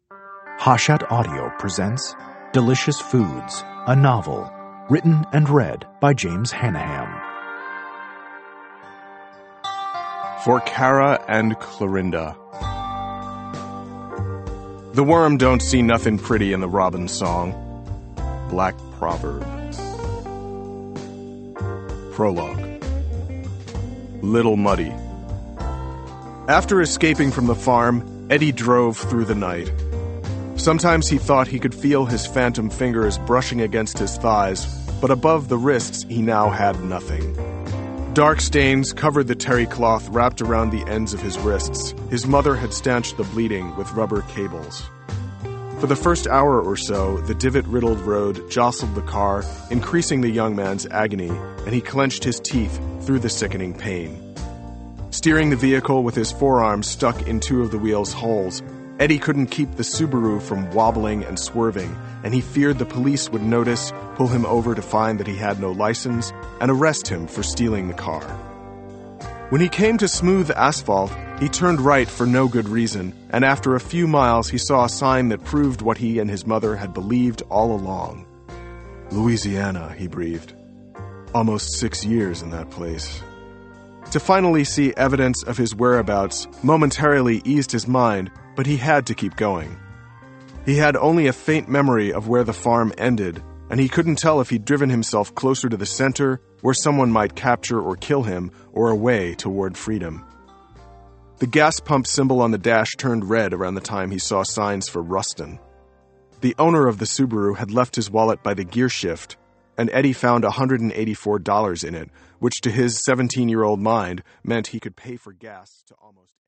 Hachette Audio presents Delicious Foods, a novel, written and read by James Hannaham. For Kara and Clorinda. The worm don't see nothing pretty in the robin song. Black proverb. Prologue. Little Muddy. After escaping from the farm, Eddie drove through the night. Sometimes he thought he could feel his phantom fingers brushing against his thighs, but above the wrists he now had nothing. Dark stains covered the terry cloth wrapped around the ends of his wrists. His mother had stanched the bleeding with rubber cables. For the first hour or so, the divot-riddled road jostled the car, increasing the young man's agony, and he clenched his teeth through the sickening pain. Steering the vehicle with his forearms stuck in two of the wheel's holes, Eddie couldn't keep the Subaru from wobbling and swerving, and he feared the police would notice, pull him over to find that he had no license, and arrest him for stealing the car. When he came to smooth asphalt, he turned right for no good reason, and after a few miles he saw a sign that proved what he and his mother had believed all along. Louisiana, he breathed. Almost 6 years in that place. To finally see evidence of his whereabouts momentarily eased his mind, but he had to keep going. He had only a faint memory of where the farm ended, and he couldn't tell if he'd driven himself closer to the center, where someone might capture or kill him, or away toward freedom. The gas pump symbol on the dash turned red around the time he saw signs for Ruston. The owner of the Subaru had left his wallet by the gear shift, and Eddie found $184 in it, which to his 17-year-old mind meant he could pay for gas to almost